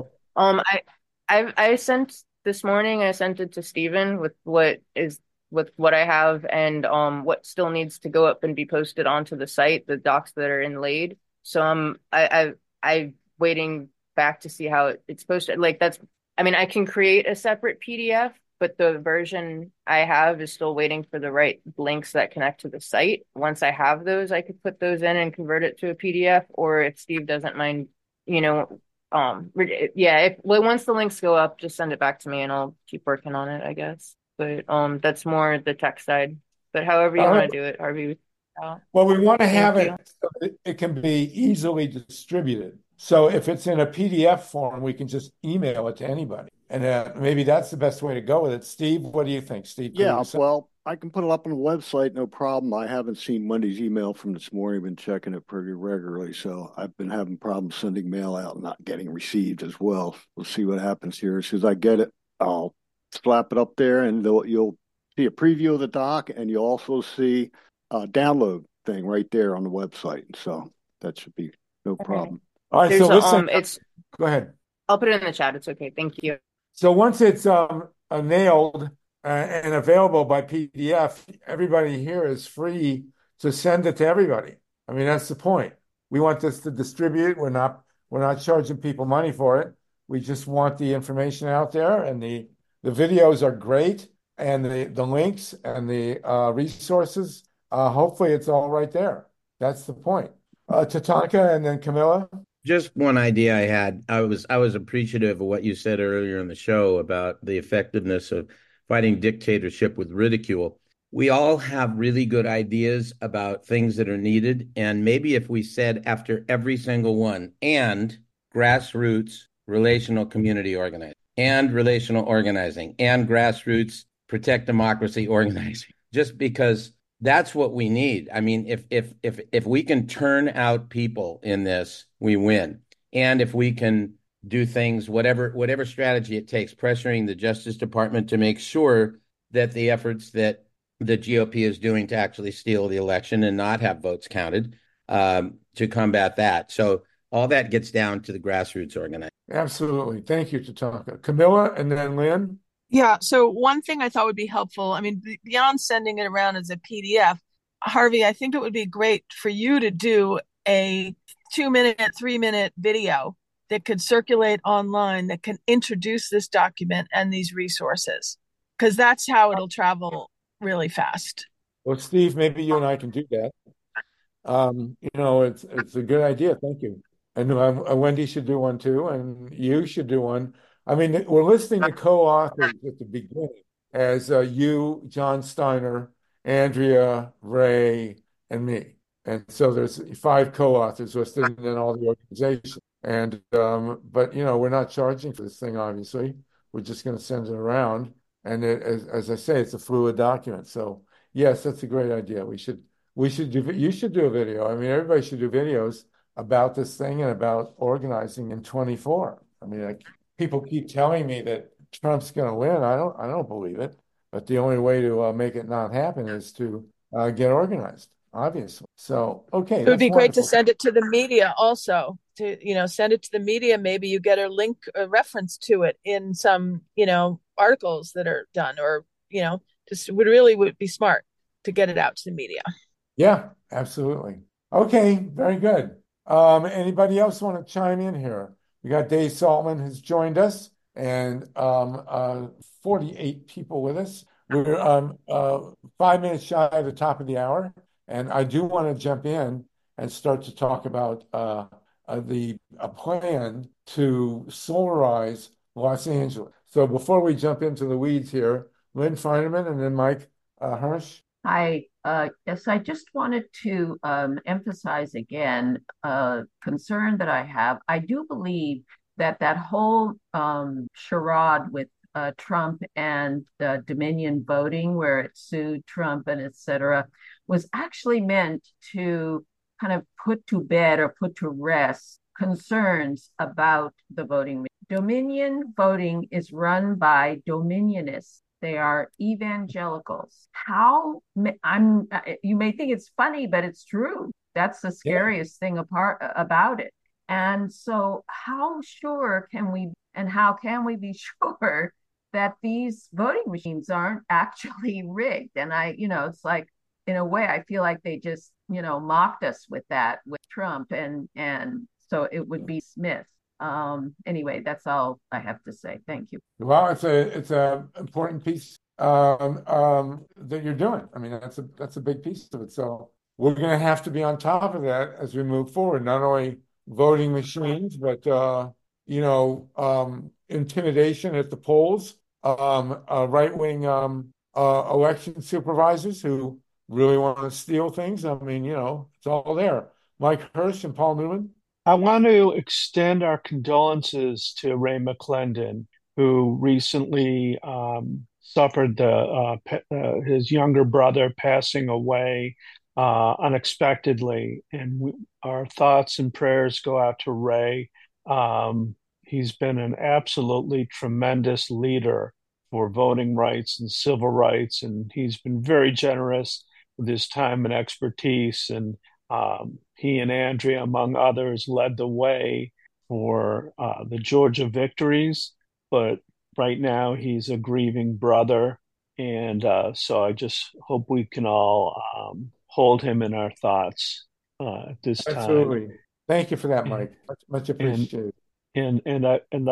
I sent this morning. I sent it to Stephen with what I have and what still needs to go up and be posted onto the site, the docs that are inlaid. So I waiting back to see how it's posted. Like I can create a separate PDF, but the version I have is still waiting for the right links that connect to the site. Once I have those, I could put those in and convert it to a PDF, or if Steve doesn't mind, once the links go up, just send it back to me and I'll keep working on it, I guess. But that's more the tech side. But however you want to do it, Harvey. Well, we want to have it so that it can be easily distributed. So if it's in a PDF form, we can just email it to anybody. And maybe that's the best way to go with it. Steve, what do you think, Steve? Yeah, well, I can put it up on the website, no problem. I haven't seen Monday's email from this morning. I've been checking it pretty regularly. So I've been having problems sending mail out and not getting received as well. We'll see what happens here. As soon as I get it, I'll slap it up there and you'll see a preview of the doc, and you'll also see a download thing right there on the website. So that should be no problem. All right, so listen, go ahead. I'll put it in the chat. It's okay. Thank you. So once it's nailed and available by PDF, everybody here is free to send it to everybody. I mean, that's the point. We want this to distribute. We're not charging people money for it. We just want the information out there, and the videos are great, and the links and the resources. Hopefully, it's all right there. That's the point. Tatanka and then Camilla. Just one idea I had. I was appreciative of what you said earlier in the show about the effectiveness of fighting dictatorship with ridicule. We all have really good ideas about things that are needed. And maybe if we said after every single one, and grassroots relational community organizing, and relational organizing, and grassroots protect democracy organizing, just because that's what we need. I mean, if we can turn out people in this, we win. And if we can do things, whatever strategy it takes, pressuring the Justice Department to make sure that the efforts that the GOP is doing to actually steal the election and not have votes counted, to combat that. So all that gets down to the grassroots organizing. Absolutely. Thank you, Tatanka. Camilla and then Lynn. Yeah. So one thing I thought would be helpful, I mean, beyond sending it around as a PDF, Harvey, I think it would be great for you to do a 2-minute, 3-minute video that could circulate online that can introduce this document and these resources, because that's how it'll travel really fast. Well, Steve, maybe you and I can do that. It's a good idea. Thank you. And Wendy should do one too, and you should do one. I mean, we're listing the co-authors at the beginning, as you, John Steiner, Andrea, Ray, and me. And so there's 5 co-authors listed in all the organizations. And but we're not charging for this thing, obviously. We're just going to send it around. And as I say, it's a fluid document. So yes, that's a great idea. You should do a video. I mean, everybody should do videos about this thing and about organizing in 24. I mean, people keep telling me that Trump's going to win. I don't believe it. But the only way to make it not happen is to get organized, obviously. So, okay. It would be great to send it to the media also, send it to the media. Maybe you get a reference to it in some, articles that are done, or, just would be smart to get it out to the media. Yeah, absolutely. Okay, very good. Anybody else want to chime in here? We got Dave Saltman has joined us, and 48 people with us. We're 5 minutes shy of the top of the hour, and I do want to jump in and start to talk about the plan to solarize Los Angeles. So before we jump into the weeds here, Lynn Feinerman and then Mike Hirsch. Hi. Yes, I just wanted to emphasize again a concern that I have. I do believe that whole charade with Trump and Dominion voting, where it sued Trump and et cetera, was actually meant to kind of put to bed or put to rest concerns about the voting. Dominion voting is run by Dominionists. They are evangelicals. You may think it's funny, but it's true. That's the scariest thing about it. And so how sure can we, and how can we be sure that these voting machines aren't actually rigged? And it's like, in a way, I feel like they just, mocked us with that, with Trump. And so it would be Smith. Anyway, that's all I have to say. Thank you. Well, it's a important piece that you're doing. I mean, that's a big piece of it. So we're going to have to be on top of that as we move forward. Not only voting machines, but intimidation at the polls, right-wing election supervisors who really want to steal things. I mean, it's all there. Mike Hirsch and Paul Newman. I want to extend our condolences to Ray McClendon, who recently suffered his younger brother passing away unexpectedly. And our thoughts and prayers go out to Ray. He's been an absolutely tremendous leader for voting rights and civil rights, and he's been very generous with his time and expertise. And he and Andrea, among others, led the way for the Georgia victories. But right now, he's a grieving brother. And so I just hope we can all hold him in our thoughts at this time. Absolutely. Thank you for that, Mike. Much appreciated. And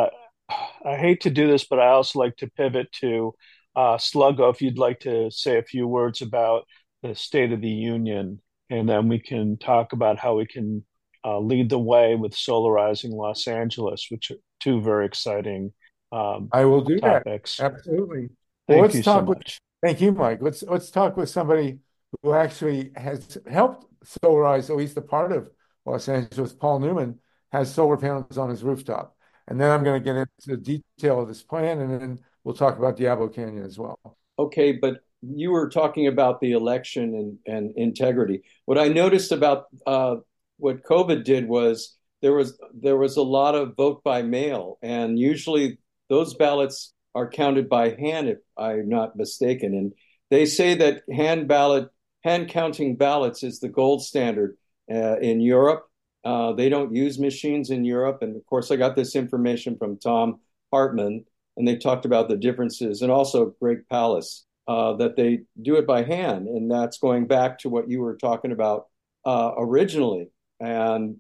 I hate to do this, but I also like to pivot to Sluggo, if you'd like to say a few words about the State of the Union, and then we can talk about how we can lead the way with solarizing Los Angeles, which are two very exciting I will do topics. That. Absolutely. Thank you so much. Thank you, Mike. Let's talk with somebody who actually has helped solarize at least a part of Los Angeles. Paul Newman has solar panels on his rooftop. And then I'm going to get into the detail of this plan, and then we'll talk about Diablo Canyon as well. Okay, but you were talking about the election and integrity. What I noticed about what COVID did was there was a lot of vote by mail, and usually those ballots are counted by hand, if I'm not mistaken. And they say that hand counting ballots is the gold standard in Europe. They don't use machines in Europe. And of course, I got this information from Thom Hartmann, and they talked about the differences, and also Greg Palast, that they do it by hand. And that's going back to what you were talking about originally. And,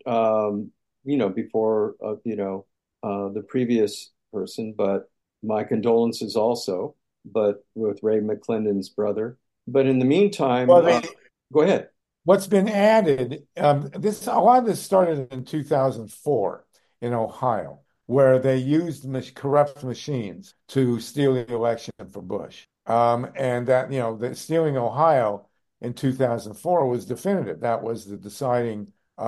before, the previous person, but my condolences also, but with Ray McClendon's brother. But in the meantime, go ahead. What's been added, a lot of this started in 2004 in Ohio. where they used corrupt machines to steal the election for Bush. And that, the stealing Ohio in 2004 was definitive. That was the deciding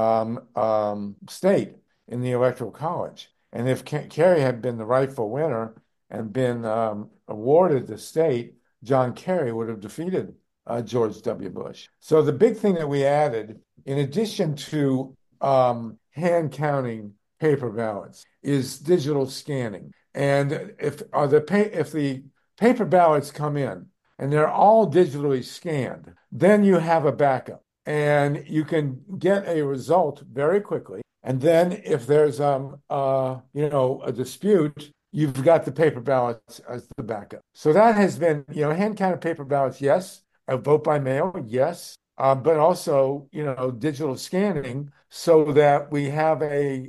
state in the Electoral College. And if Kerry had been the rightful winner and been awarded the state, John Kerry would have defeated George W. Bush. So the big thing that we added, in addition to hand counting paper ballots, is digital scanning. And if the paper ballots come in and they're all digitally scanned, then you have a backup and you can get a result very quickly. And then if there's a dispute, you've got the paper ballots as the backup. So that has been, hand counted paper ballots, yes. A vote by mail, yes. But also, digital scanning so that we have a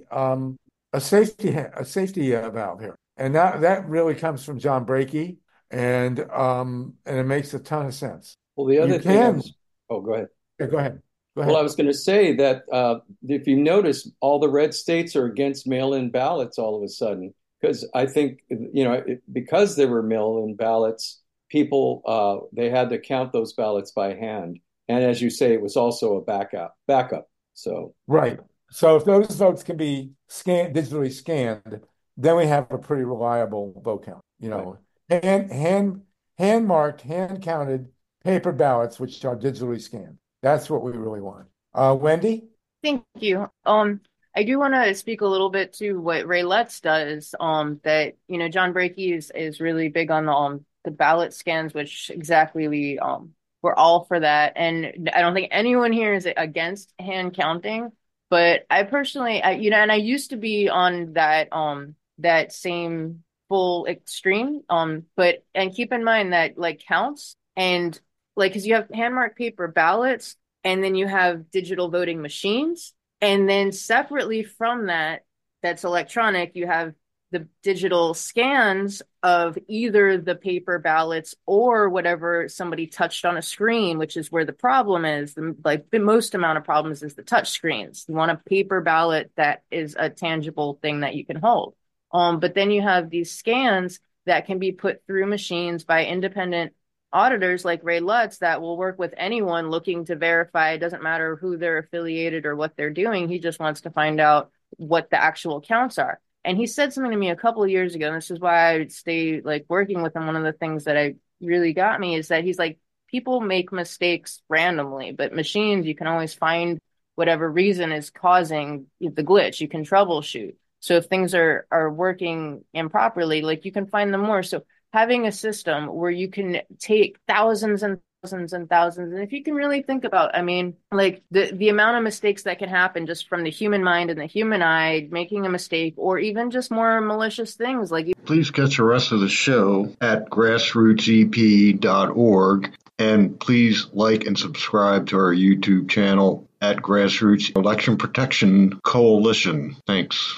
safety valve here. And that really comes from John Brakey, and it makes a ton of sense. Well, the other thing go ahead. Yeah, go ahead. Well, I was going to say that if you notice, all the red states are against mail-in ballots all of a sudden, because I think, because there were mail-in ballots, people, they had to count those ballots by hand. And as you say, it was also a backup. So right. So if those votes can be digitally scanned, then we have a pretty reliable vote count. Right. hand marked, hand counted paper ballots, which are digitally scanned. That's what we really want. Wendy? Thank you. I do want to speak a little bit to what Ray Lutz does. That John Brakey is really big on the ballot scans, which exactly we're all for that. And I don't think anyone here is against hand counting. But I personally, and I used to be on that same full extreme. But keep in mind that counts and because you have hand marked paper ballots and then you have digital voting machines. And then separately from that's electronic, you have the digital scans of either the paper ballots or whatever somebody touched on a screen, which is where the problem is. The most amount of problems is the touch screens. You want a paper ballot that is a tangible thing that you can hold. But then you have these scans that can be put through machines by independent auditors like Ray Lutz that will work with anyone looking to verify. It doesn't matter who they're affiliated or what they're doing. He just wants to find out what the actual counts are. And he said something to me a couple of years ago, and this is why I would stay working with him. One of the things that I really got me is that he's like, people make mistakes randomly, but machines, you can always find whatever reason is causing the glitch. You can troubleshoot. So if things are working improperly, you can find them more. So having a system where you can take thousands and thousands and thousands, and if you can really think about, the amount of mistakes that can happen just from the human mind and the human eye making a mistake, or even just more malicious things Please catch the rest of the show at grassrootsep.org, and please like and subscribe to our YouTube channel at Grassroots Election Protection Coalition. Thanks.